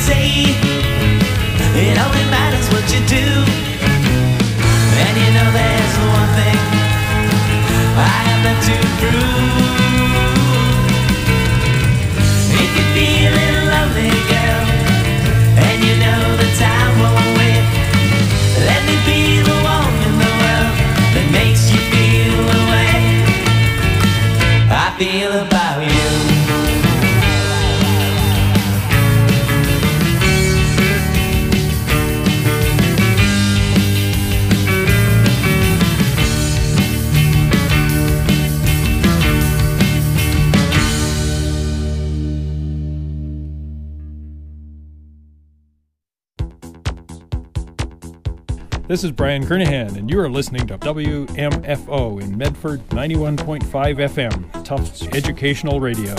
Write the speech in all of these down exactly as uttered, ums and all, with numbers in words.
say. It only matters what you do. And you know there's one thing I have left to prove. If you feel a little lonely, girl, and you know the time won't wait, let me be the one in the world that makes you feel the way I feel about you. This is Brian Kernahan, and you are listening to W M F O in Medford, ninety-one point five F M, Tufts Educational Radio.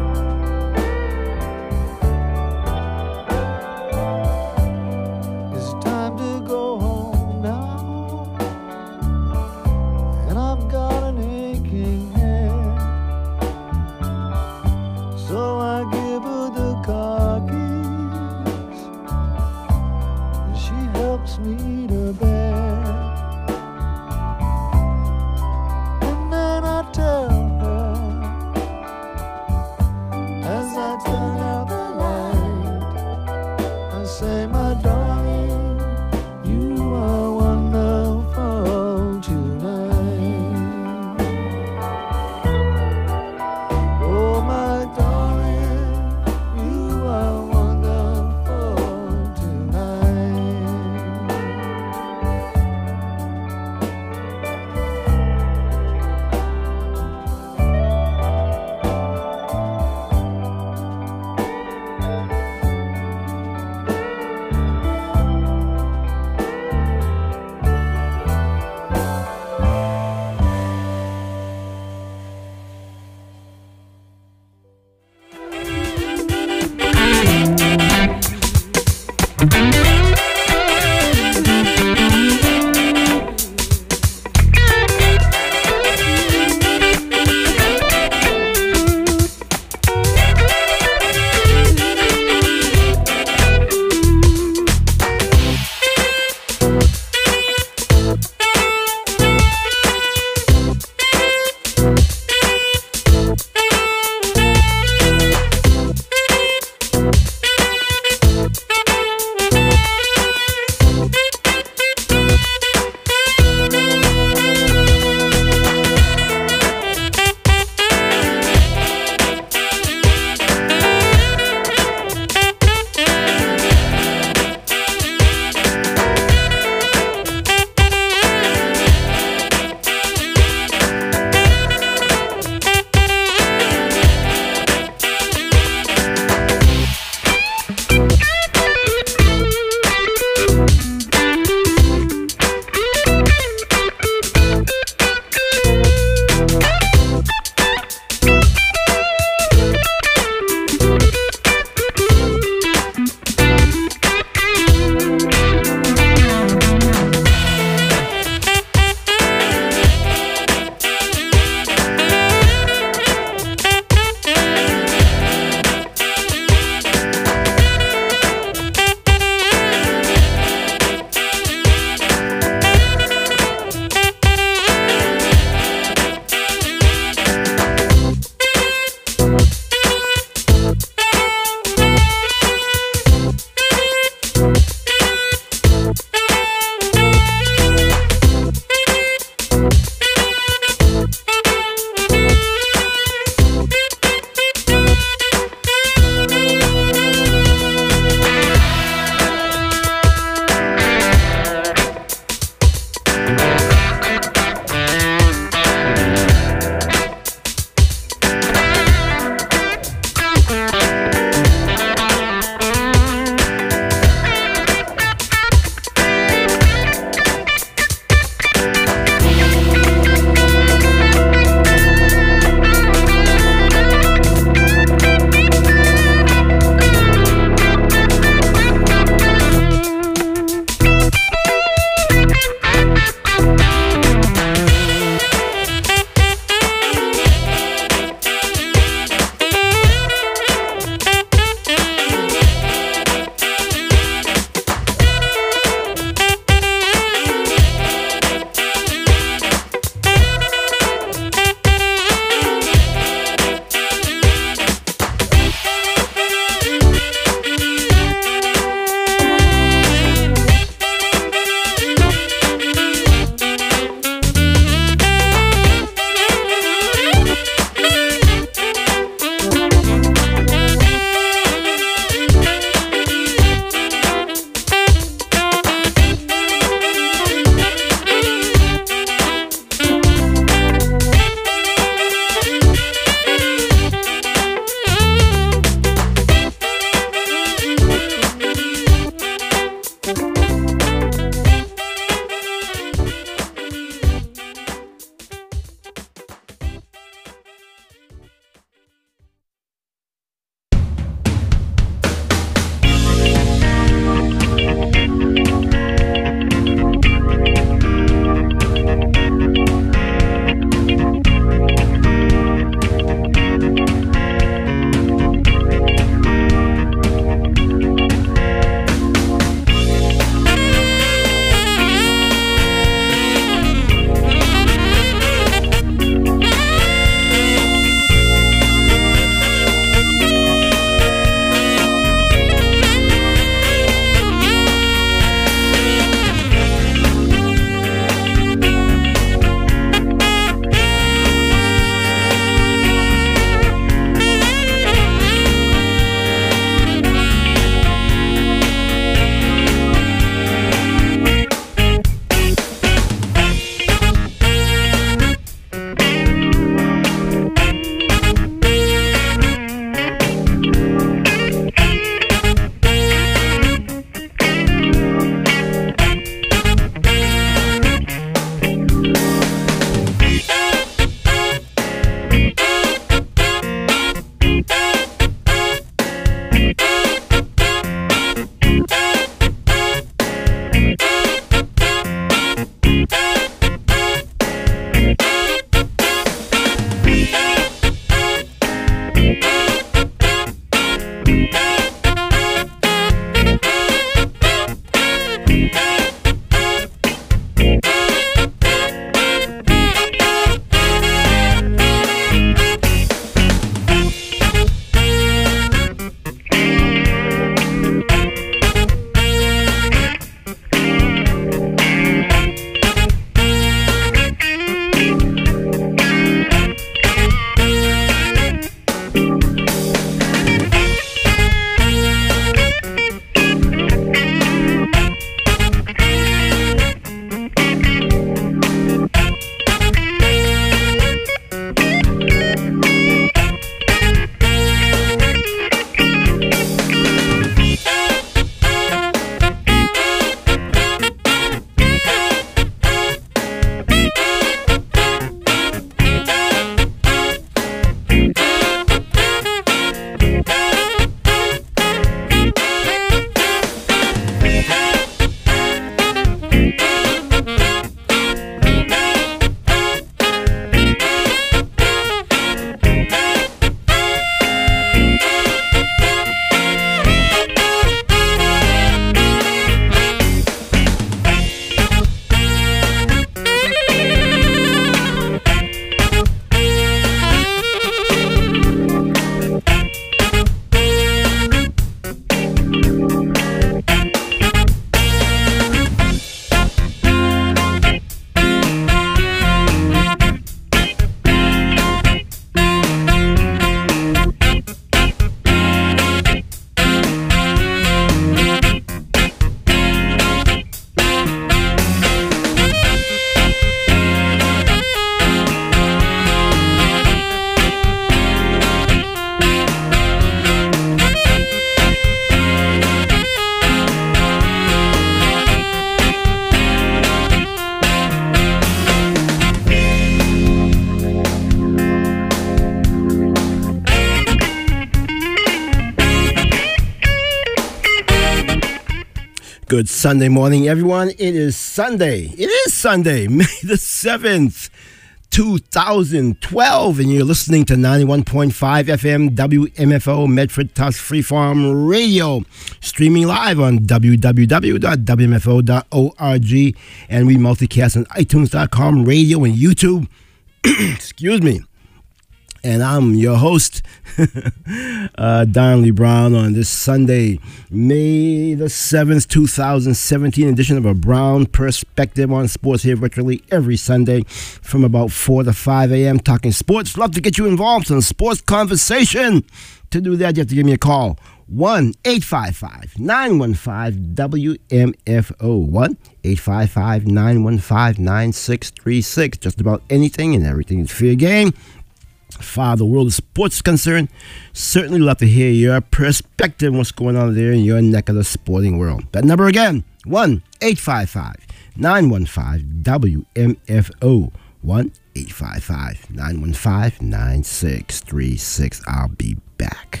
Good Sunday morning, everyone. It is Sunday. It is Sunday, May the seventh, two thousand twelve, and you're listening to ninety-one point five F M W M F O Medford Tufts Freeform Radio, streaming live on w w w dot w m f o dot org, and we multicast on itunes dot com, radio, and YouTube. Excuse me. And I'm your host, uh, Darnley Brown, on this Sunday, May the seventh, two thousand seventeen edition of A Brown Perspective on Sports, here virtually every Sunday from about four to five a.m. talking sports. Love to get you involved in sports conversation. To do that, you have to give me a call. one eight five five, nine one five, W M F O. one eight five five, nine one five, nine six three six. Just about anything and everything is fair game. Far the world of sports is concerned, certainly love to hear your perspective on what's going on there in your neck of the sporting world. That number again, one eight five five, nine one five, W M F O. one eight five five, nine one five, nine six three six. I'll be back.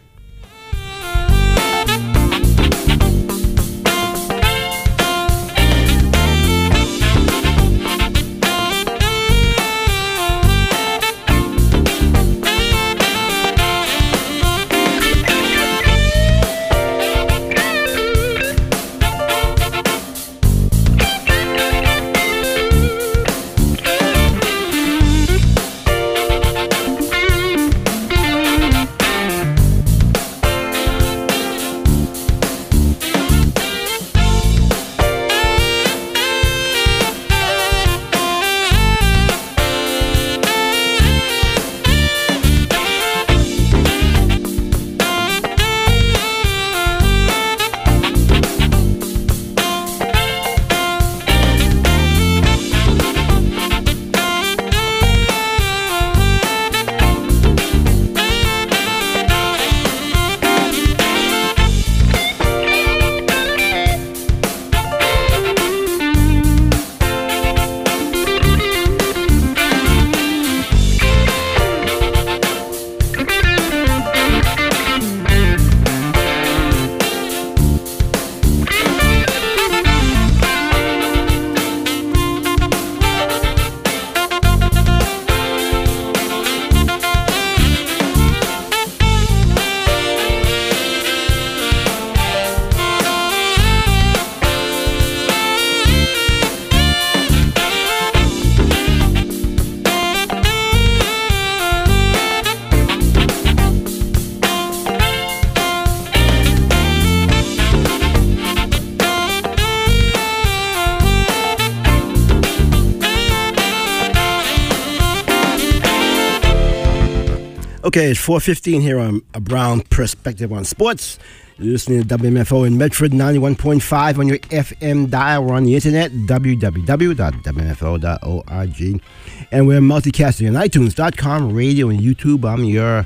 Okay, it's four fifteen here on A Brown Perspective on Sports. You're listening to W M F O in Medford, ninety-one point five on your F M dial. We're on the internet, w w w dot w m f o dot org. And we're multicasting on itunes dot com, radio, and YouTube. I'm your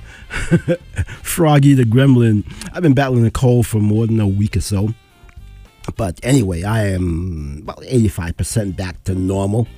Froggy the Gremlin. I've been battling a cold for more than a week or so. But anyway, I am about eighty-five percent back to normal.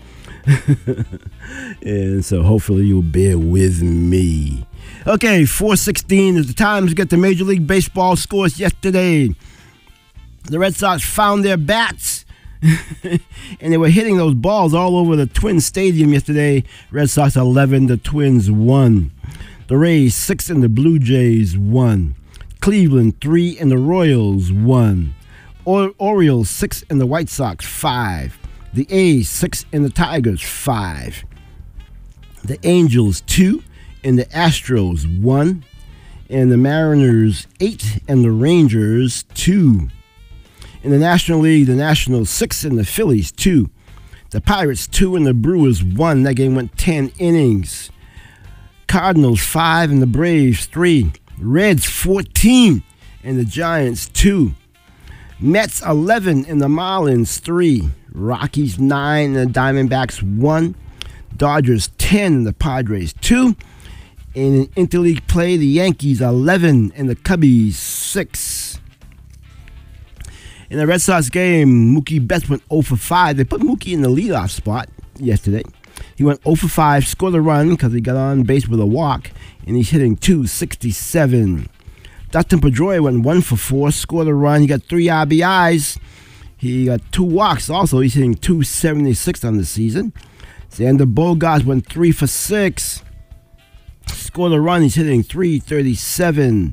And so hopefully you'll bear with me. Okay, four sixteen is the time to get the Major League Baseball scores yesterday. The Red Sox found their bats, and they were hitting those balls all over the Twins Stadium yesterday. Red Sox eleven, the Twins one. The Rays six, and the Blue Jays one. Cleveland three, and the Royals one. Or- Orioles six, and the White Sox five. The A's six, and the Tigers five. The Angels two, and the Astros one. And the Mariners eight, and the Rangers two. In the National League, the Nationals six, and the Phillies two. The Pirates two, and the Brewers one. That game went ten innings. Cardinals five, and the Braves three. Reds fourteen, and the Giants two. Mets eleven, and the Marlins three. Rockies nine, and the Diamondbacks one. Dodgers ten, and the Padres two. And in interleague play, the Yankees eleven, and the Cubbies six. In the Red Sox game, Mookie Betts went oh for five. They put Mookie in the leadoff spot yesterday. He went oh for five, scored a run because he got on base with a walk, and he's hitting two sixty-seven. Dustin Pedroia went one for four, scored a run. He got three R B Is. He got two walks also. He's hitting two seventy-six on the season. Xander Bogaerts went three for six. Scored a run. He's hitting three thirty-seven.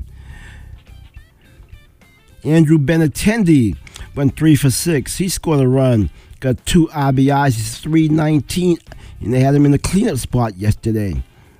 Andrew Benintendi went three for six. He scored a run. Got two R B Is. He's three nineteen. And they had him in the cleanup spot yesterday.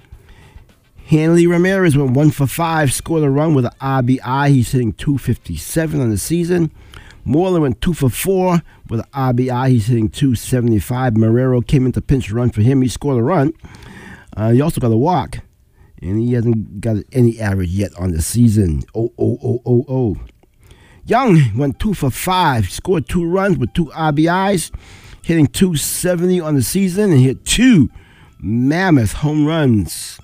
Hanley Ramirez went one for five. Scored a run with an R B I. He's hitting two fifty-seven on the season. Moreland went two for four with an R B I. He's hitting two seventy-five. Marrero came into pinch run for him. He scored a run. Uh, he also got a walk. And he hasn't got any average yet on the season. Oh, oh, oh, oh, oh. Young went two for five. Scored two runs with two R B Is. Hitting two seventy on the season. And hit two mammoth home runs.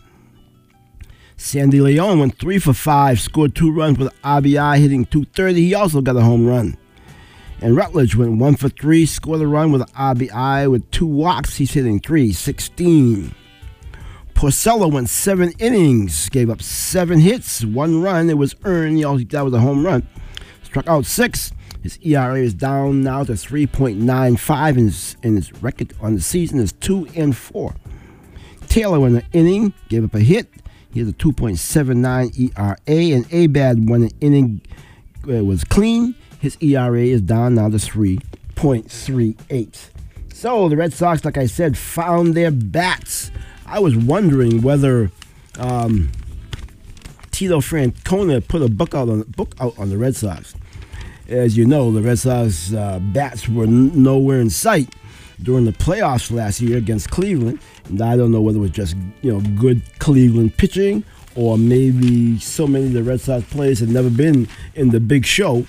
Sandy Leon went three for five. Scored two runs with an R B I. Hitting two thirty. He also got a home run. And Rutledge went one for three, scored a run with an R B I with two walks. He's hitting three sixteen. Porcello went seven innings, gave up seven hits, one run. It was earned. He also, that was a home run. Struck out six. His E R A is down now to three point nine five, and his, and his record on the season is two and four. Taylor went an inning, gave up a hit. He has a two point seven nine E R A, and Abad won an inning. It was clean. His E R A is down now to three point three eight. So the Red Sox, like I said, found their bats. I was wondering whether um, Tito Francona put a book out on book out on the Red Sox. As you know, the Red Sox uh, bats were n- nowhere in sight during the playoffs last year against Cleveland, and I don't know whether it was just you know good Cleveland pitching or maybe so many of the Red Sox players had never been in the big show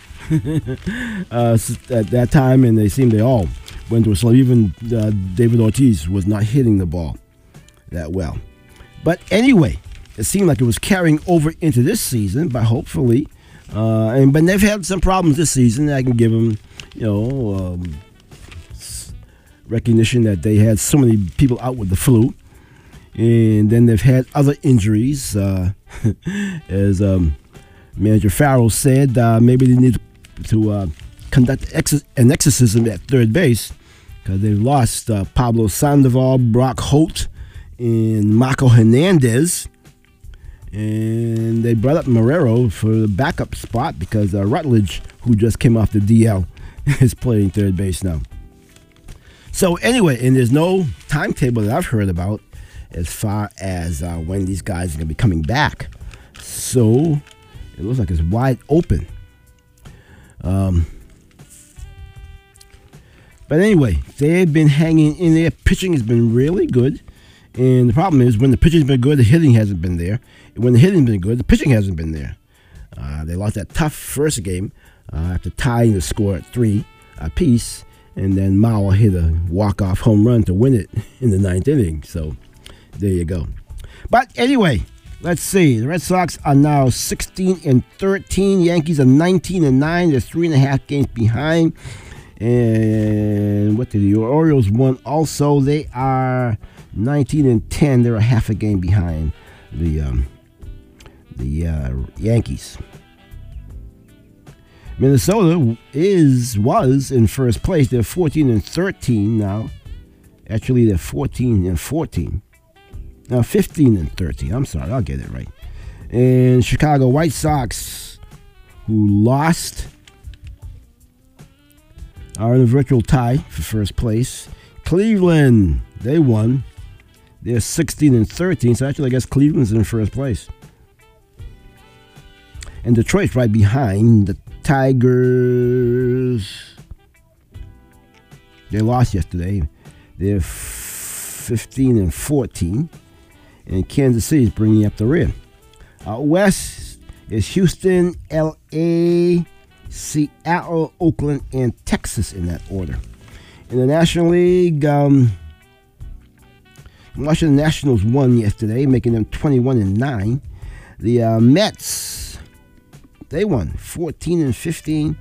uh, at that time, and they seemed they all went to a slow. Even uh, David Ortiz was not hitting the ball that well. But anyway, it seemed like it was carrying over into this season, but hopefully, uh, and but they've had some problems this season. I can give them, you know, um, recognition that they had so many people out with the flu. And then they've had other injuries. Uh, as um, Manager Farrell said, uh, maybe they need to uh, conduct ex- an exorcism at third base because they've lost uh, Pablo Sandoval, Brock Holt, and Marco Hernandez. And they brought up Marrero for the backup spot because uh, Rutledge, who just came off the D L, is playing third base now. So anyway, and there's no timetable that I've heard about as far as uh, when these guys are going to be coming back. So it looks like it's wide open. Um, but anyway, they've been hanging in there. Pitching has been really good. And the problem is when the pitching's been good, the hitting hasn't been there. And when the hitting's been good, the pitching hasn't been there. Uh, they lost that tough first game uh, after tying the score at three apiece. And then Mauer hit a walk-off home run to win it in the ninth inning. So there you go. But anyway, let's see. The Red Sox are now sixteen and thirteen. Yankees are nineteen and nine. They're three and a half games behind. And what did the Orioles won also? They are nineteen and ten. They're a half a game behind the um, the uh, Yankees. Minnesota is was in first place. They're fourteen and thirteen now. Actually, they're fourteen and fourteen. Now fifteen and thirteen. I'm sorry, I'll get it right. And Chicago White Sox, who lost, are in a virtual tie for first place. Cleveland, they won. They're sixteen and thirteen. So actually, I guess Cleveland's in first place. And Detroit's right behind the Tigers. They lost yesterday. They're fifteen and fourteen. And Kansas City is bringing up the rear. Out west is Houston, L A, Seattle, Oakland, and Texas in that order. In the National League, um, Washington Nationals won yesterday, making them twenty-one and nine. The uh, Mets, they won fourteen and fifteen.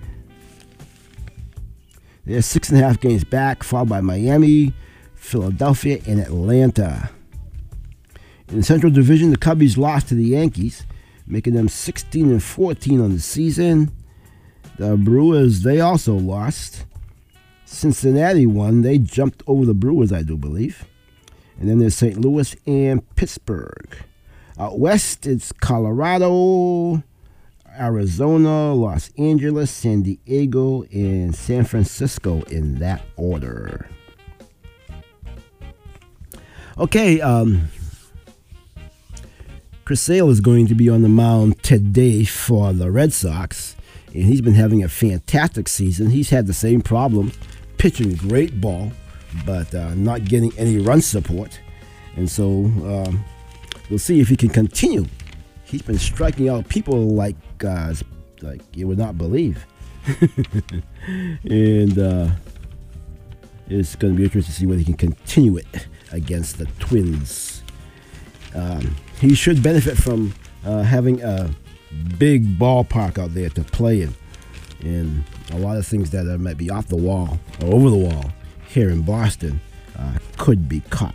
They're six and a half games back, followed by Miami, Philadelphia, and Atlanta. In the Central Division, the Cubbies lost to the Yankees, making them sixteen and fourteen on the season. The Brewers, they also lost. Cincinnati won. They jumped over the Brewers, I do believe. And then there's Saint Louis and Pittsburgh. Out west, it's Colorado, Arizona, Los Angeles, San Diego, and San Francisco in that order. Okay, um, Chris Sale is going to be on the mound today for the Red Sox, and he's been having a fantastic season. He's had the same problem, pitching great ball, but uh, not getting any run support. And so um, we'll see if he can continue. He's been striking out people like uh, like you would not believe. And uh, it's going to be interesting to see whether he can continue it against the Twins. Um, he should benefit from uh, having a big ballpark out there to play in. And a lot of things that uh, might be off the wall or over the wall here in Boston uh, could be caught.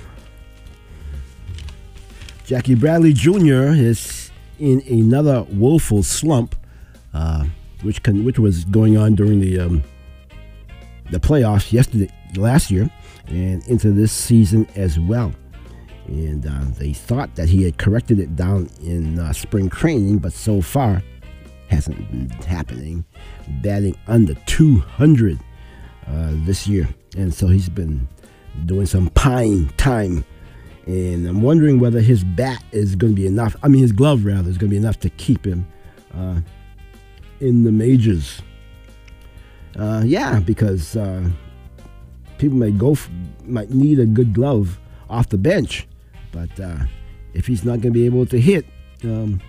Jackie Bradley Junior is in another woeful slump, uh, which can, which was going on during the um, the playoffs yesterday, last year, and into this season as well. And uh, they thought that he had corrected it down in uh, spring training, but so far hasn't been happening. Batting under two hundred uh, this year, and so he's been doing some pine time. And I'm wondering whether his bat is going to be enough. I mean, his glove, rather, is going to be enough to keep him uh, in the majors. Uh, yeah, because uh, people may go, f- might need a good glove off the bench. But uh, if he's not going to be able to hit, um,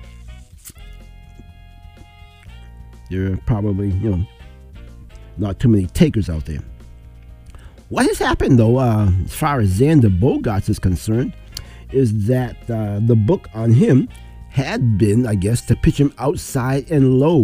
there are probably, you know, not too many takers out there. What has happened, though, uh, as far as Xander Bogaerts is concerned, is that uh, the book on him had been, I guess, to pitch him outside and low.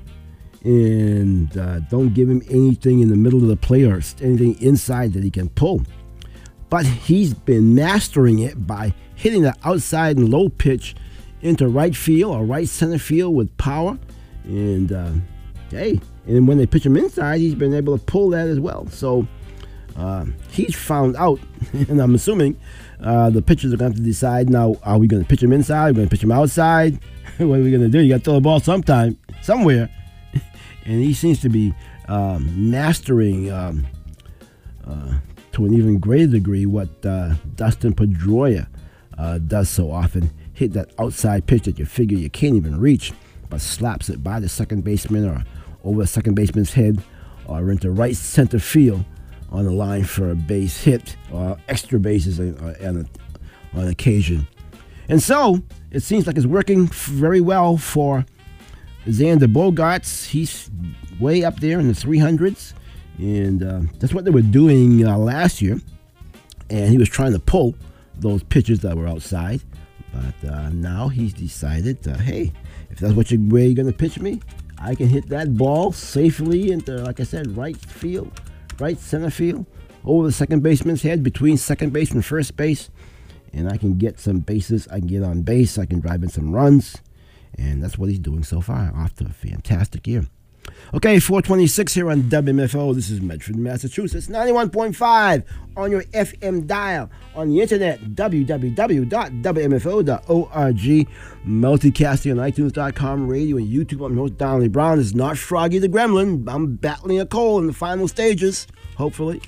And uh, don't give him anything in the middle of the plate or anything inside that he can pull. But he's been mastering it by hitting the outside and low pitch into right field or right center field with power. And, uh, hey, and when they pitch him inside, he's been able to pull that as well. So, Uh, he's found out, and I'm assuming uh, the pitchers are going to have to decide now, are we going to pitch him inside? Are we going to pitch him outside? What are we going to do? You got to throw the ball sometime, somewhere. And he seems to be um, mastering um, uh, to an even greater degree what uh, Dustin Pedroia uh, does so often. Hit that outside pitch that you figure you can't even reach, but slaps it by the second baseman or over the second baseman's head or into right center field on the line for a base hit or extra bases on, on, on occasion. And so it seems like it's working very well for Xander Bogaerts. He's way up there in the three hundreds, and uh, that's what they were doing uh, last year. And he was trying to pull those pitches that were outside, but uh, now he's decided, uh, hey, if that's what you're, where you're going to pitch me, I can hit that ball safely into, like I said, right field. Right center field, over the second baseman's head, between second base and first base, and I can get some bases. I can get on base. I can drive in some runs, and that's what he's doing so far. Off to a fantastic year. Okay, four twenty-six here on W M F O. This is Medford, Massachusetts, ninety-one point five on your F M dial. On the internet, w w w dot w m f o dot org. Multicasting on iTunes dot com, radio, and YouTube. I'm your host, Donnelly Brown. This is not Froggy the Gremlin. I'm battling a cold in the final stages, hopefully.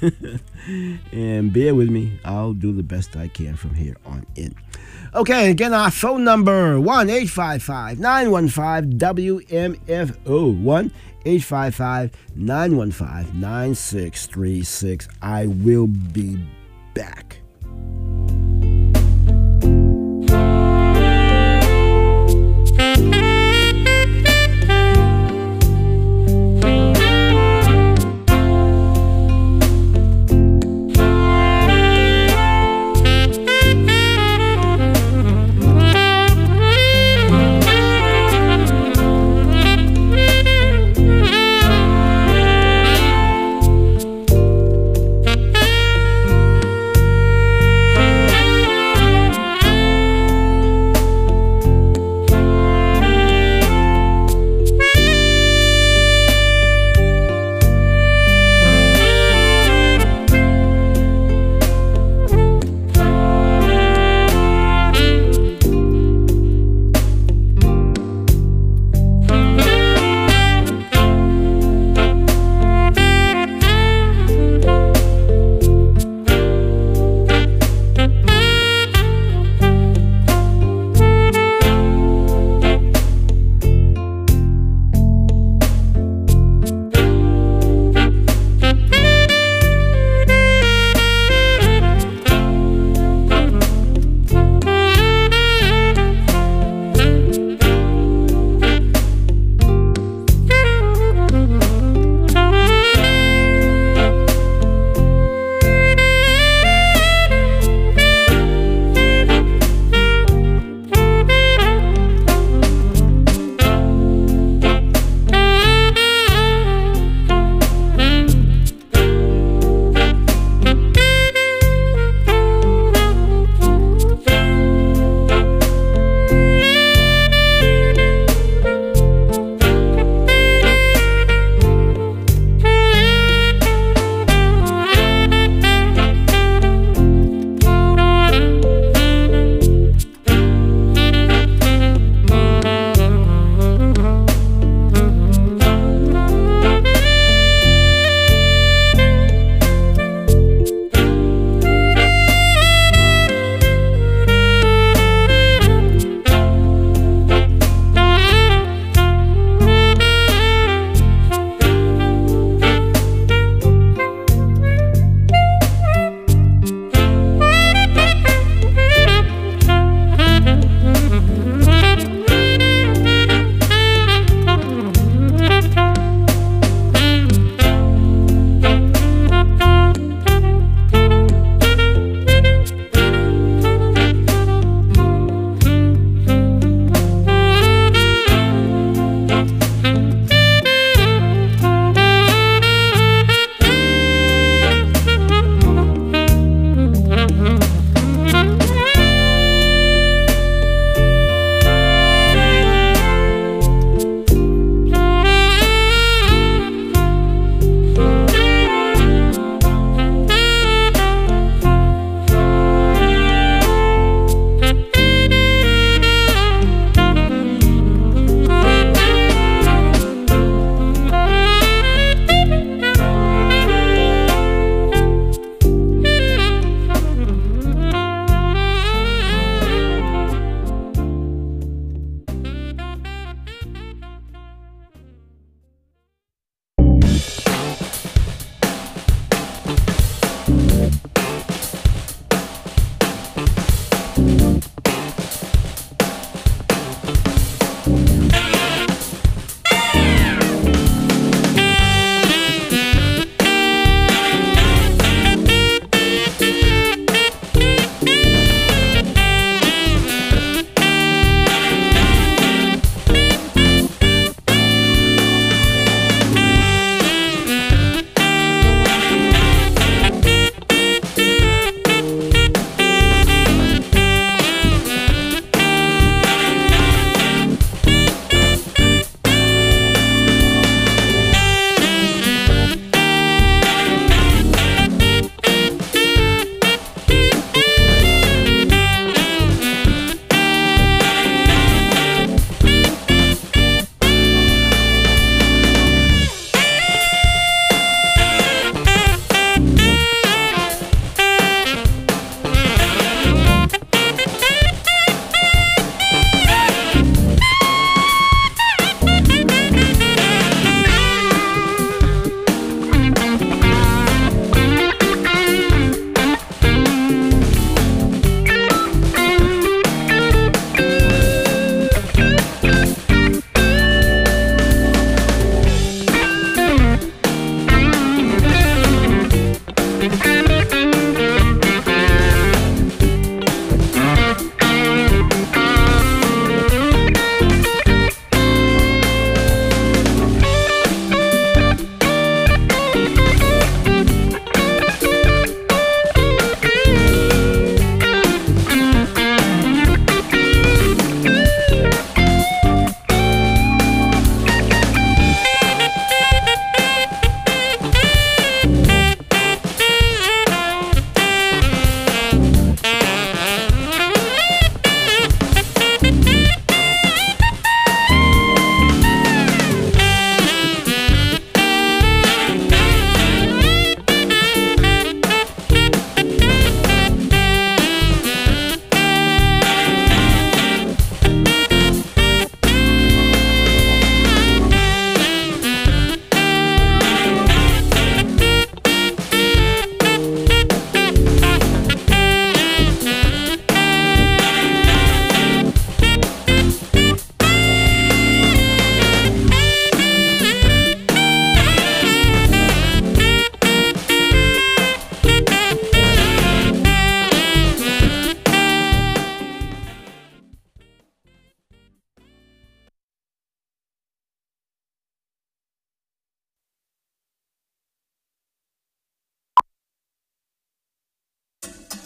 And bear with me. I'll do the best I can from here on in. Okay, again, our phone number, one eight five five, nine one five, W M F O, one eight five five, nine one five, nine six three six. I will be back.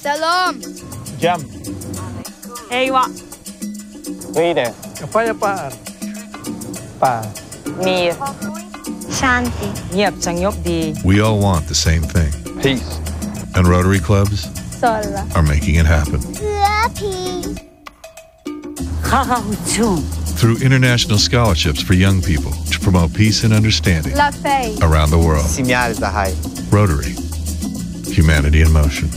Salam. Jam. Ewa. Ride. Kapayapaan. Pa. Mir. Shanti. เงียบสงบดี We all want the same thing. Peace. And Rotary clubs Sola. are making it happen. Happy. ข้าวชู Through international scholarships for young people to promote peace and understanding La Fei. around the world. Sinyal Zahay. Rotary. Humanity in motion.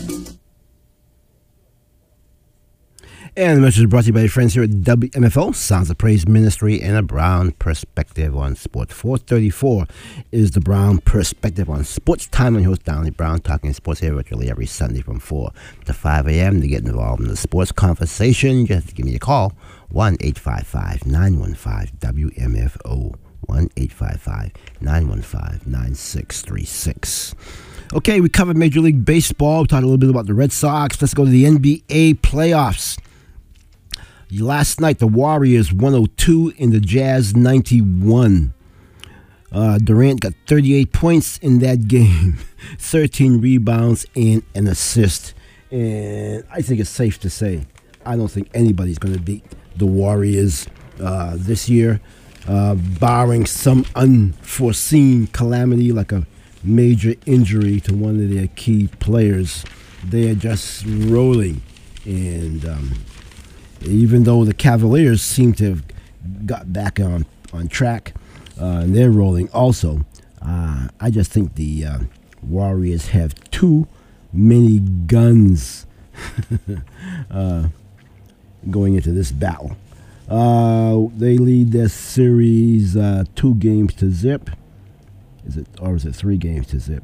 And the message is brought to you by your friends here at W M F O, Sounds of Praise Ministry, and a Brown Perspective on Sports. four thirty-four is the Brown Perspective on Sports. Time on your host, Donnie Brown, talking sports here virtually every Sunday from four to five a.m. To get involved in the sports conversation, just give me a call, one eight five five, nine one five, W M F O, one eight five five, nine one five, nine six three six. Okay, we covered Major League Baseball. We talked a little bit about the Red Sox. Let's go to the N B A playoffs. Last night, the Warriors one oh two and the Jazz ninety-one. Uh, Durant got thirty-eight points in that game, thirteen rebounds and an assist. And I think it's safe to say, I don't think anybody's going to beat the Warriors uh, this year, uh, barring some unforeseen calamity like a major injury to one of their key players. They are just rolling. And um, even though the Cavaliers seem to have got back on, on track, uh, and they're rolling also, uh, I just think the uh, Warriors have too many guns uh, going into this battle. Uh, they lead their series uh, two games to zip. Is it, or is it three games to zip?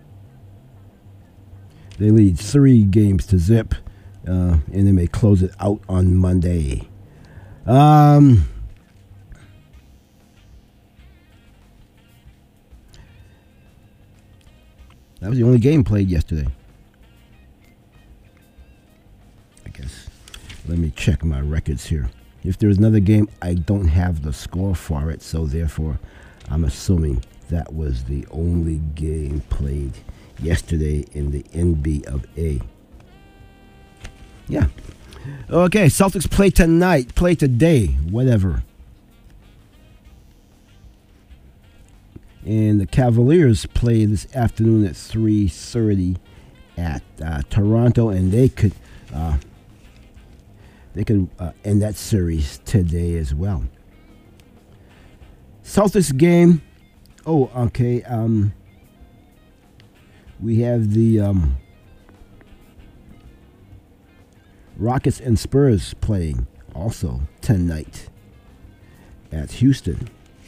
They lead three games to zip. Uh, and they may close it out on Monday. Um, that was the only game played yesterday. I guess. Let me check my records here. If there's another game, I don't have the score for it, so therefore I'm assuming that was the only game played yesterday in the N B of A. Yeah. Okay, Celtics play tonight, play today, whatever. And the Cavaliers play this afternoon at three thirty at uh, Toronto, and they could uh, they could uh, end that series today as well. Celtics game. Oh, okay. Um, we have the. Um, Rockets and Spurs playing also tonight at Houston.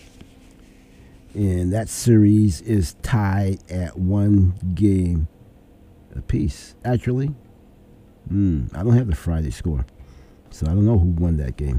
And that series is tied at one game apiece. Actually, mm, I don't have the Friday score, so I don't know who won that game.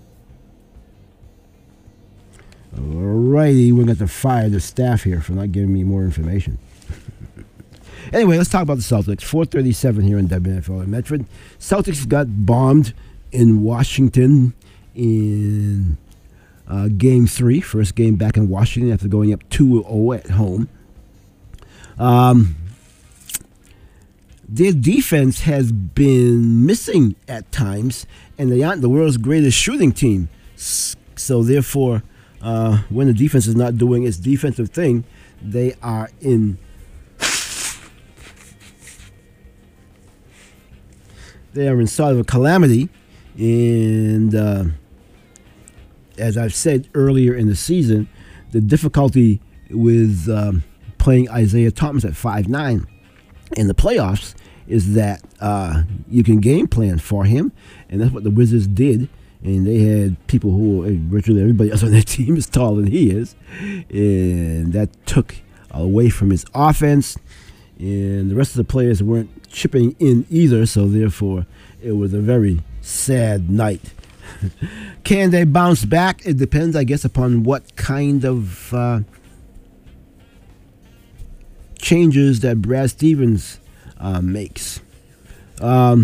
Alrighty, we're going to fire the staff here for not giving me more information. Anyway, let's talk about the Celtics. four thirty-seven here in W F O in Medford. Celtics got bombed in Washington in uh, game three. First game back in Washington after going up two oh at home. Um, their defense has been missing at times, and they aren't the world's greatest shooting team. So therefore, uh, when the defense is not doing its defensive thing, they are in They are in sort of a calamity, and uh, as I've said earlier in the season, the difficulty with um, playing Isaiah Thomas at five nine in the playoffs is that uh, you can game plan for him, and that's what the Wizards did. And they had people who, virtually everybody else on their team is taller than he is, and that took away from his offense. And the rest of the players weren't chipping in either, so therefore it was a very sad night. Can they bounce back? It depends, I guess, upon what kind of uh, changes that Brad Stevens uh, makes. Um,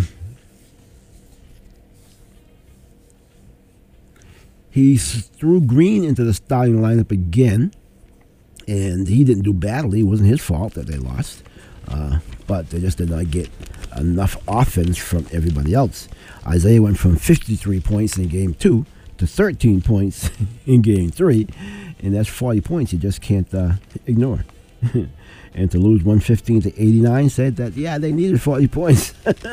he threw Green into the starting lineup again, And he didn't do badly. It wasn't his fault that they lost. Uh, but they just did not get enough offense from everybody else. Isaiah went from fifty-three points in game two to thirteen points in game three. And that's forty points you just can't uh, ignore. And to lose one fifteen to eighty-nine said that, yeah, they needed forty points.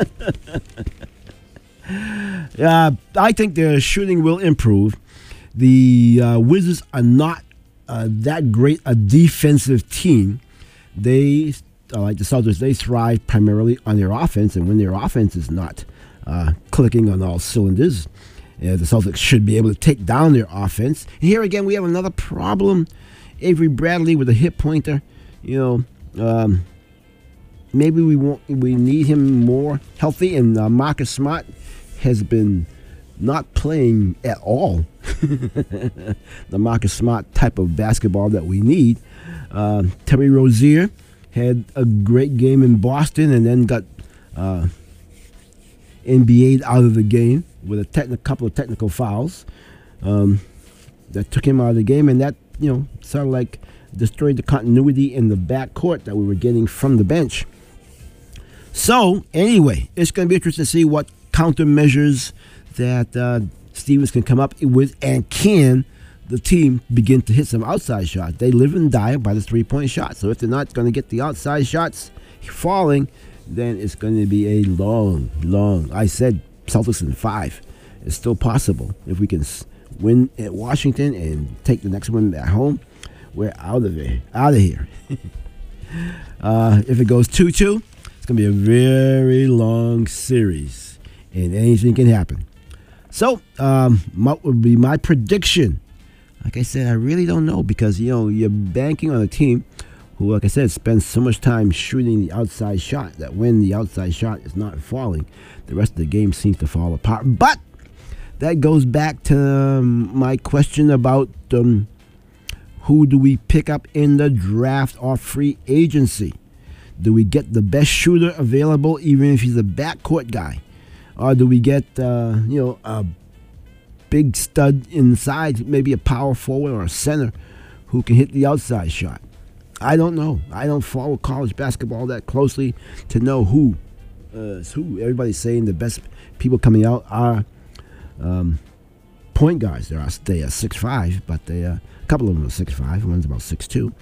uh, I think their shooting will improve. The uh, Wizards are not uh, that great a defensive team. They, uh, like the Celtics, they thrive primarily on their offense. And when their offense is not uh, clicking on all cylinders, uh, the Celtics should be able to take down their offense. And here again, we have another problem. Avery Bradley with a hip pointer. You know, um, maybe we want we need him more healthy. And uh, Marcus Smart has been not playing at all. The Marcus Smart type of basketball that we need. Uh, Terry Rozier had a great game in Boston and then got uh, N B A'd out of the game with a techni- couple of technical fouls um, that took him out of the game, and that, you know, sort of like destroyed the continuity in the backcourt that we were getting from the bench. So, anyway, it's going to be interesting to see what countermeasures that uh, Stevens can come up with, and can the team begin to hit some outside shots. They live and die by the three-point shot. So if they're not going to get the outside shots falling, then it's going to be a long, long, I said Celtics in five. It's still possible. If we can win at Washington and take the next one at home, we're out of it, out of here. uh, if it goes two two, it's going to be a very long series, and anything can happen. So, um, what would be my prediction? Like I said, I really don't know, because, you know, you're banking on a team who, like I said, spends so much time shooting the outside shot that when the outside shot is not falling, the rest of the game seems to fall apart. But that goes back to um, my question about um, who do we pick up in the draft or free agency? Do we get the best shooter available, even if he's a backcourt guy? Or do we get, uh, you know, a big stud inside, maybe a power forward or a center who can hit the outside shot? I don't know. I don't follow college basketball that closely to know who uh, is who. Everybody's saying the best people coming out are um, point guards. They are they are six five, but they uh, a couple of them are six five. One's about six two.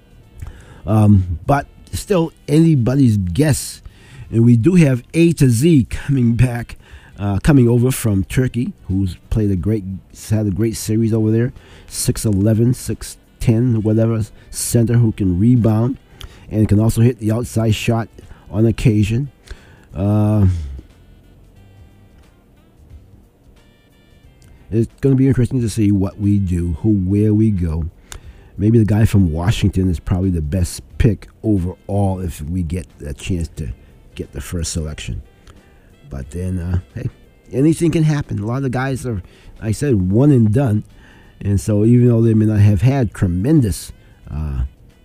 Um, but still, anybody's guess. And we do have A to Z coming back, uh, coming over from Turkey, who's played a great, had a great series over there. six eleven, six ten, whatever, center who can rebound and can also hit the outside shot on occasion. Uh, it's going to be interesting to see what we do, who, where we go. Maybe the guy from Washington is probably the best pick overall if we get a chance to get the first selection. But then, uh, hey, anything can happen. A lot of the guys are, I said, one and done. And so even though they may not have had tremendous uh,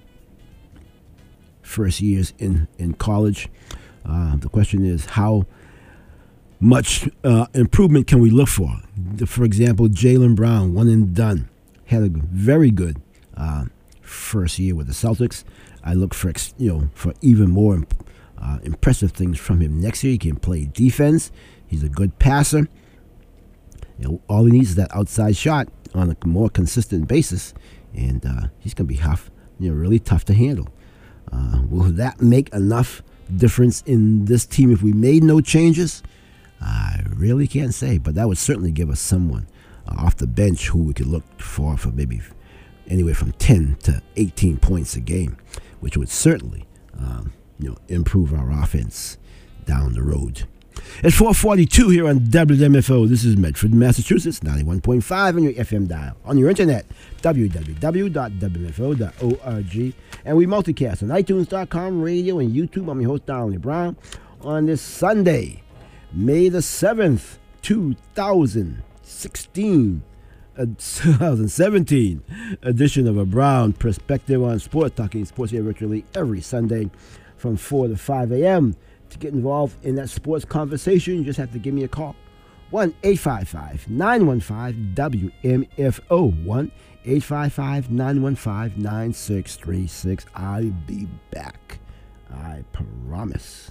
first years in, in college, uh, the question is how much uh, improvement can we look for? For example, Jaylen Brown, one and done, had a very good uh, first year with the Celtics. I look for, you know, for even more imp- uh, impressive things from him next year. He can play defense. He's a good passer. You know, all he needs is that outside shot on a more consistent basis, and uh, he's going to be tough, you know, really tough to handle. Uh, will that make enough difference in this team if we made no changes? I really can't say, but that would certainly give us someone uh, off the bench who we could look for for maybe anywhere from ten to eighteen points a game, which would certainly, um, you know, improve our offense down the road. It's four forty-two here on W M F O. This is Medford, Massachusetts, ninety-one point five on your F M dial. On your internet, w w w dot w m f o dot org. And we multicast on iTunes dot com, radio, and YouTube. I'm your host, Donald Brown. On this Sunday, May the seventh, two thousand sixteen, uh, twenty seventeen edition of A Brown Perspective on Sports, talking sports here virtually every Sunday from four to five a.m. To get involved in that sports conversation, you just have to give me a call. one eight five five, nine one five, W M F O. one eight five five, nine one five, nine six three six. I'll be back. I promise.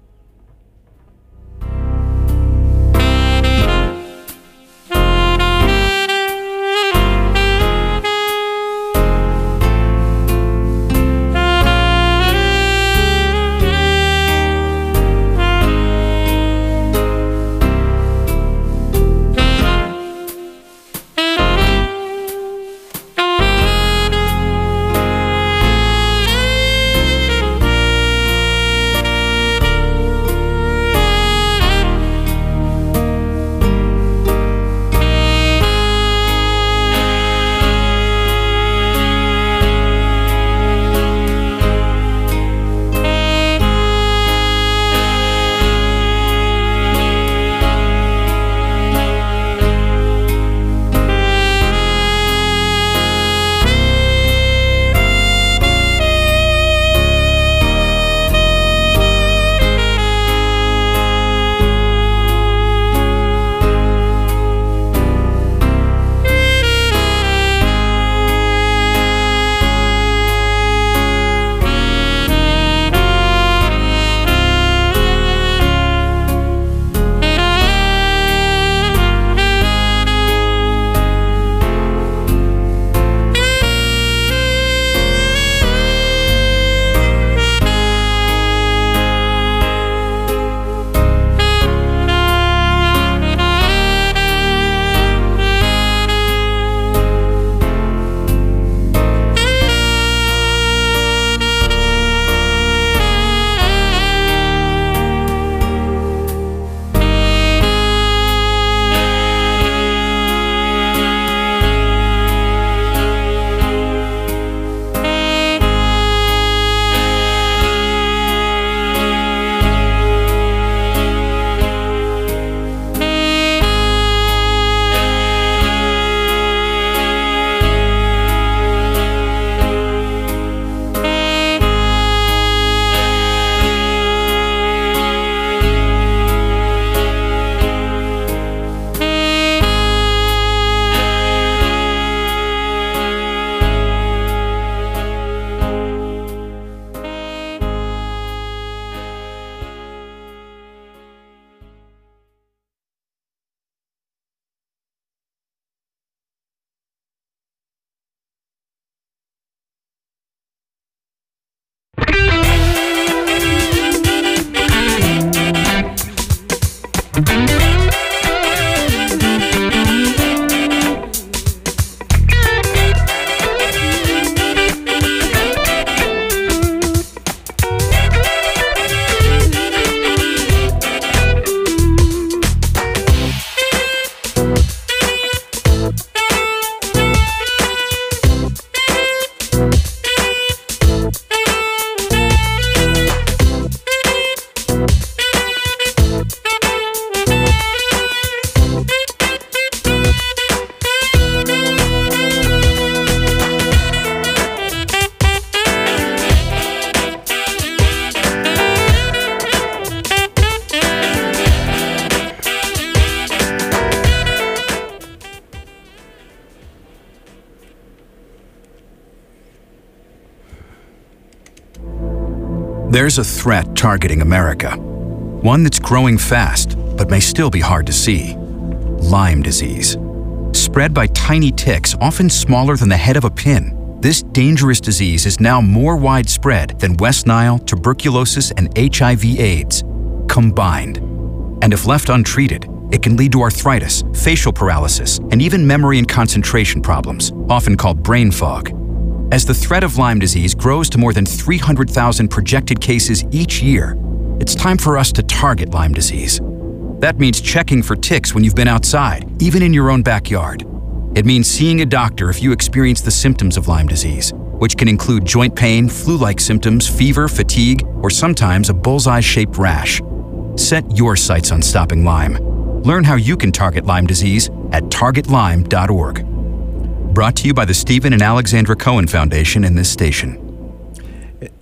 There's a threat targeting America, one that's growing fast but may still be hard to see. Lyme disease. Spread by tiny ticks, often smaller than the head of a pin, this dangerous disease is now more widespread than West Nile, tuberculosis, and H I V AIDS combined. And if left untreated, it can lead to arthritis, facial paralysis, and even memory and concentration problems, often called brain fog. As the threat of Lyme disease grows to more than three hundred thousand projected cases each year, it's time for us to target Lyme disease. That means checking for ticks when you've been outside, even in your own backyard. It means seeing a doctor if you experience the symptoms of Lyme disease, which can include joint pain, flu-like symptoms, fever, fatigue, or sometimes a bullseye-shaped rash. Set your sights on stopping Lyme. Learn how you can target Lyme disease at target lyme dot org. Brought to you by the Stephen and Alexandra Cohen Foundation and this station.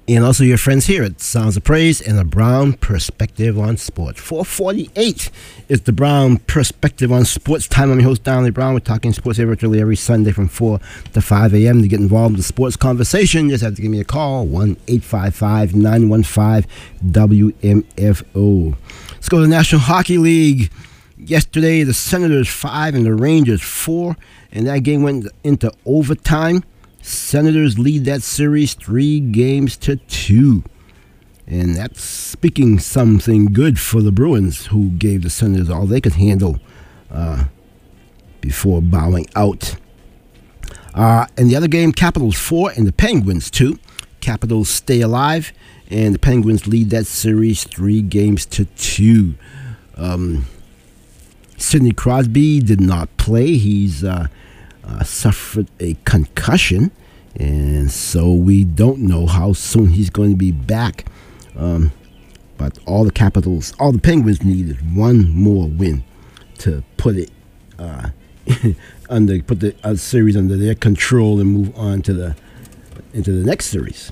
And also your friends here at Sounds of Praise and the Brown Perspective on Sports. four forty-eight is the Brown Perspective on Sports time. I'm your host, Donnie Brown. We're talking sports here virtually every Sunday from four to five a.m. To get involved in the sports conversation, you just have to give me a call, one eight five five, nine one five, W M F O. Let's go to the National Hockey League. Yesterday, the Senators five and the Rangers four, and that game went into overtime. Senators lead that series three games to two. And that's speaking something good for the Bruins, who gave the Senators all they could handle uh, before bowing out. Uh, and the other game, Capitals four and the Penguins two. Capitals stay alive, and the Penguins lead that series three games to two. Um, Sidney Crosby did not play. He's uh, uh, suffered a concussion, and so we don't know how soon he's going to be back. Um, but all the Capitals, all the Penguins needed one more win to put it uh, under, put the uh, series under their control and move on to the into the next series.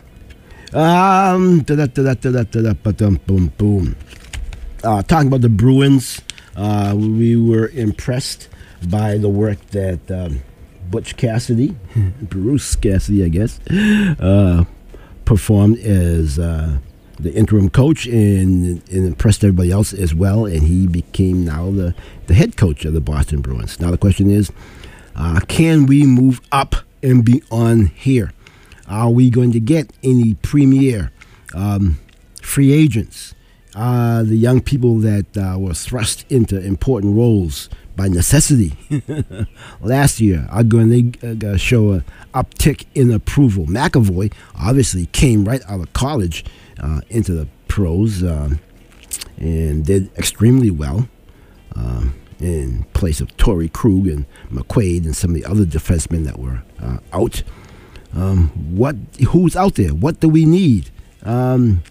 Um, da da da da da da da da boom boom. Uh, talking about the Bruins. Uh, we were impressed by the work that um, Butch Cassidy, Bruce Cassidy, I guess, uh, performed as uh, the interim coach, and, and impressed everybody else as well. And he became now the, the head coach of the Boston Bruins. Now the question is, uh, can we move up and beyond here? Are we going to get any premier um, free agents? Uh, the young people that uh, were thrust into important roles by necessity last year are going to uh, show an uptick in approval. McAvoy obviously came right out of college uh, into the pros uh, and did extremely well uh, in place of Torrey Krug and McQuaid and some of the other defensemen that were uh, out. Um, what? Who's out there? What do we need? Um,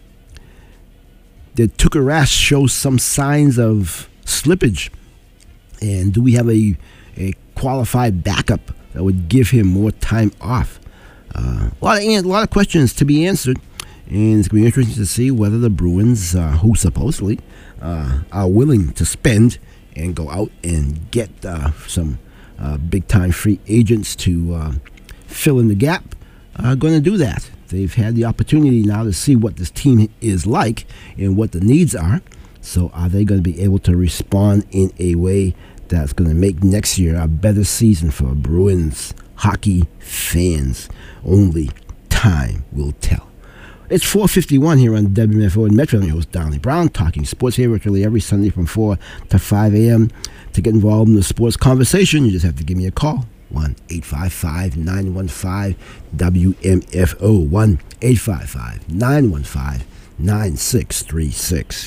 Did Tuukka Rask show some signs of slippage? And do we have a, a qualified backup that would give him more time off? Uh, a, lot of, a lot of questions to be answered. And it's going to be interesting to see whether the Bruins, uh, who supposedly uh, are willing to spend and go out and get uh, some uh, big-time free agents to uh, fill in the gap, are going to do that. They've had the opportunity now to see what this team is like and what the needs are. So are they going to be able to respond in a way that's going to make next year a better season for Bruins hockey fans? Only time will tell. It's four fifty-one here on W M F O in Metro. I'm your host, Donnie Brown, talking sports here virtually every Sunday from four to five a.m. To get involved in the sports conversation, you just have to give me a call. one eight five five, nine one five, W M F O. one eight five five, nine one five, nine six three six.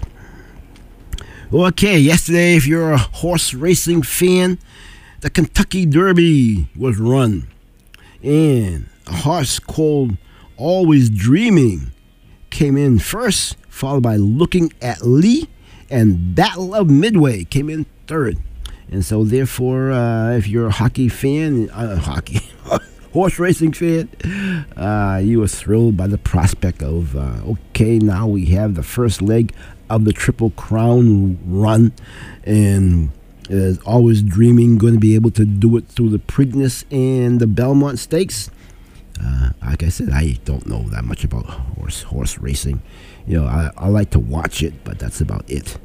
Okay, yesterday, if you're a horse racing fan, the Kentucky Derby was run. And a horse called Always Dreaming came in first, followed by Looking at Lee, and Battle of Midway came in third. And so, therefore, uh, if you're a hockey fan, uh, hockey, horse racing fan, uh, you were thrilled by the prospect of, uh, okay, now we have the first leg of the Triple Crown run, and is Always Dreaming going to be able to do it through the Preakness and the Belmont Stakes? Uh, like I said, I don't know that much about horse horse racing. You know, I, I like to watch it, but that's about it.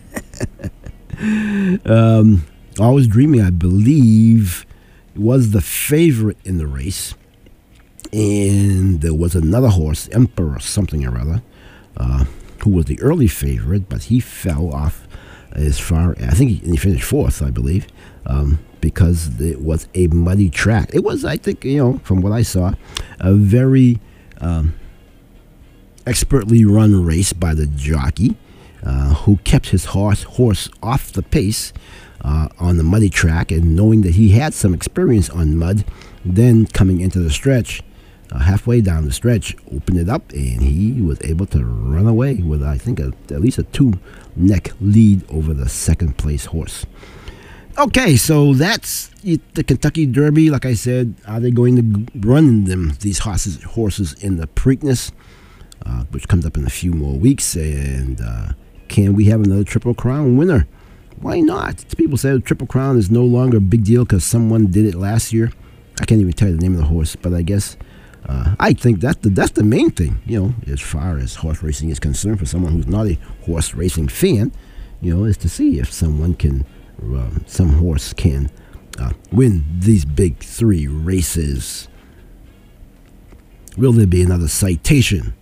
um, Always Dreaming, I believe, was the favorite in the race. And there was another horse, Emperor something or other, uh, who was the early favorite, but he fell off as far, I think he, he finished fourth, I believe, um, because it was a muddy track. It was, I think, you know, from what I saw, a very um, expertly run race by the jockey, uh, who kept his horse, horse off the pace uh, on the muddy track, and knowing that he had some experience on mud, then coming into the stretch, Uh, halfway down the stretch, opened it up, and he was able to run away with, I think, a, at least a two-neck lead over the second-place horse. Okay, so that's it, the Kentucky Derby. Like I said, are they going to run them, these horses, horses in the Preakness? uh, which comes up in a few more weeks. And uh, can we have another Triple Crown winner? Why not? People say the Triple Crown is no longer a big deal because someone did it last year. I can't even tell you the name of the horse, but I guess uh, I think that's the, that's the main thing, you know, as far as horse racing is concerned, for someone who's not a horse racing fan, you know, is to see if someone can, uh, some horse can uh, win these big three races. Will there be another citation?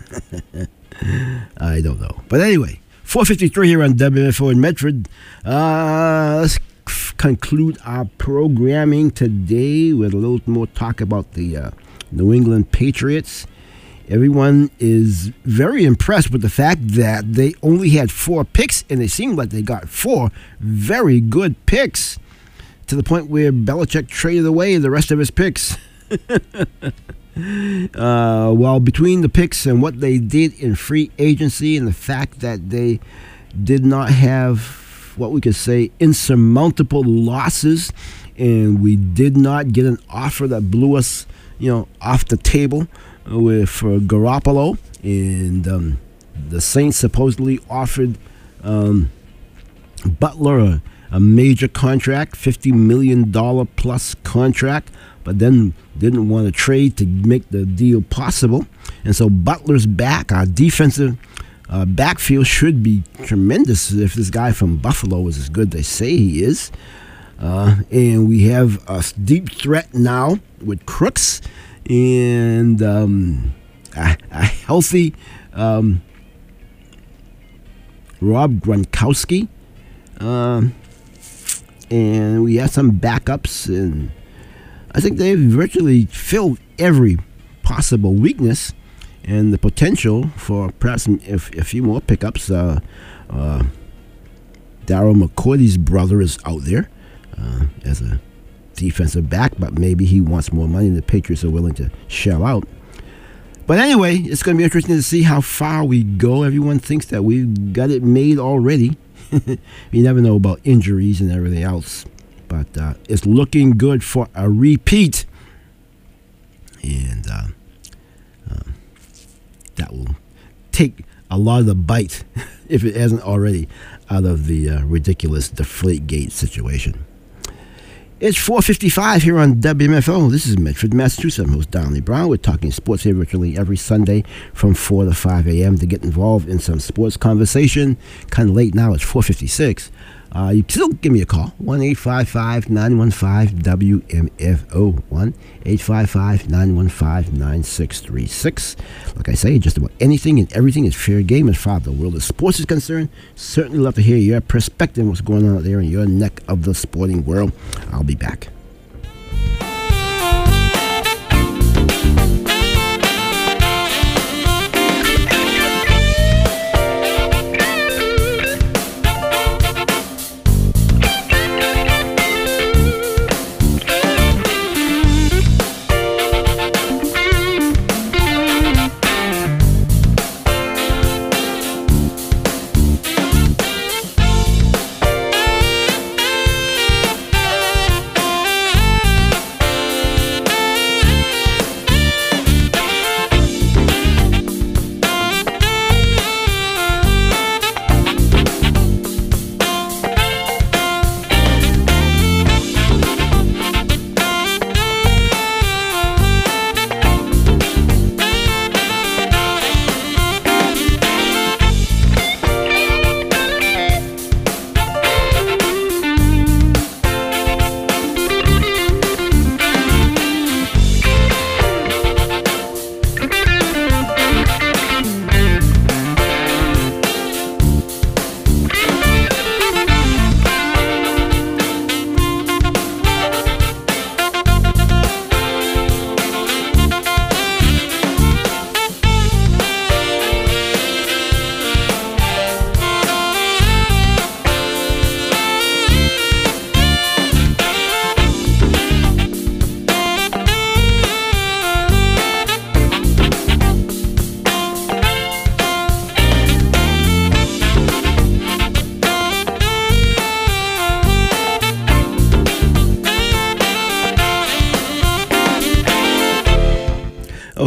I don't know. But anyway, four fifty-three here on W M F O in Medford. Uh, let's f- conclude our programming today with a little more talk about the uh, New England Patriots. Everyone is very impressed with the fact that they only had four picks, and it seemed like they got four very good picks, to the point where Belichick traded away the rest of his picks. Uh, well, between the picks and what they did in free agency and the fact that they did not have what we could say insurmountable losses, and we did not get an offer that blew us, you know, off the table with for Garoppolo, and um, the Saints supposedly offered um, Butler a, a major contract, fifty million dollars plus contract, but then didn't want to trade to make the deal possible. And so Butler's back. Our defensive uh, backfield should be tremendous if this guy from Buffalo is as good as they say he is. Uh, and we have a deep threat now with Crooks and um, a, a healthy um, Rob Gronkowski. Um, and we have some backups, and I think they've virtually filled every possible weakness, and the potential for perhaps a, a few more pickups. Uh, uh, Darryl McCourty's brother is out there uh, as a defensive back, but maybe he wants more money than the Patriots are willing to shell out. But anyway, it's going to be interesting to see how far we go. Everyone thinks that we've got it made already. You never know about injuries and everything else. But uh, it's looking good for a repeat. And uh, uh, that will take a lot of the bite, if it hasn't already, out of the uh, ridiculous Deflategate situation. It's four fifty-five here on W M F O. This is Medford, Massachusetts. I'm host Donnelly Brown. We're talking sports here virtually every Sunday from four to five a.m. to get involved in some sports conversation. Kind of late now. It's four fifty-six. Uh, you can still give me a call, one eight five five, nine one five, W M F O, one eight five five, nine one five, nine six three six. Like I say, just about anything and everything is fair game as far as the world of sports is concerned. Certainly love to hear your perspective on what's going on out there in your neck of the sporting world. I'll be back.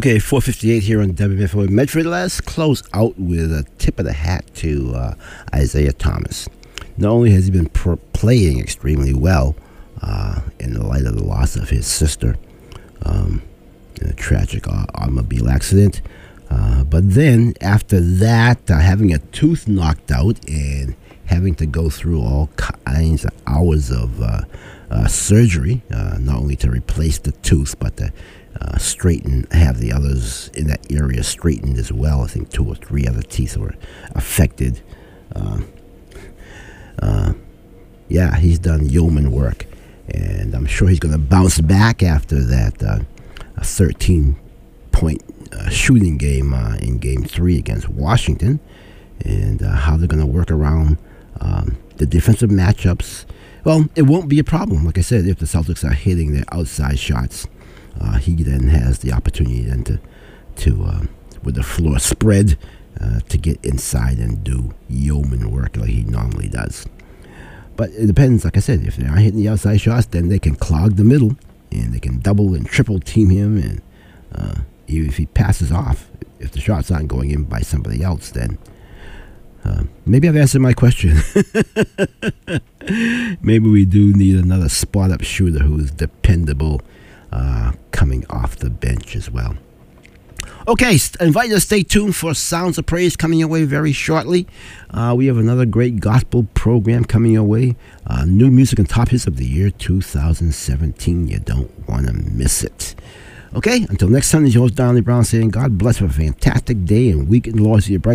Okay, four fifty-eight here on W F O in Medford. Let's close out with a tip of the hat to uh, Isaiah Thomas. Not only has he been pro- playing extremely well uh, in the light of the loss of his sister um, in a tragic uh, automobile accident, uh, but then after that, uh, having a tooth knocked out and having to go through all kinds of hours of uh, uh, surgery, uh, not only to replace the tooth, but to uh, straighten, have the others in that area straightened as well. I think two or three other teeth were affected. Uh, uh, yeah, he's done yeoman work, and I'm sure he's going to bounce back after that uh, a thirteen-point uh, shooting game uh, in Game three against Washington, and uh, how they're going to work around Um, the defensive matchups. Well, it won't be a problem. Like I said, if the Celtics are hitting their outside shots, uh, he then has the opportunity then to, to uh, with the floor spread, uh, to get inside and do yeoman work like he normally does. But it depends. Like I said, if they are hitting the outside shots, then they can clog the middle, and they can double and triple team him. And uh, even if he passes off, if the shots aren't going in by somebody else, then Uh, maybe I've answered my question. Maybe we do need another spot-up shooter who is dependable uh, coming off the bench as well. Okay, st- I invite you to stay tuned for Sounds of Praise coming your way very shortly. Uh, we have another great gospel program coming your way. Uh, new music and top hits of the year two thousand seventeen. You don't want to miss it. Okay, until next Sunday, your host, Donnie Brown, saying God bless for a fantastic day and weekend. Lord, see you bright.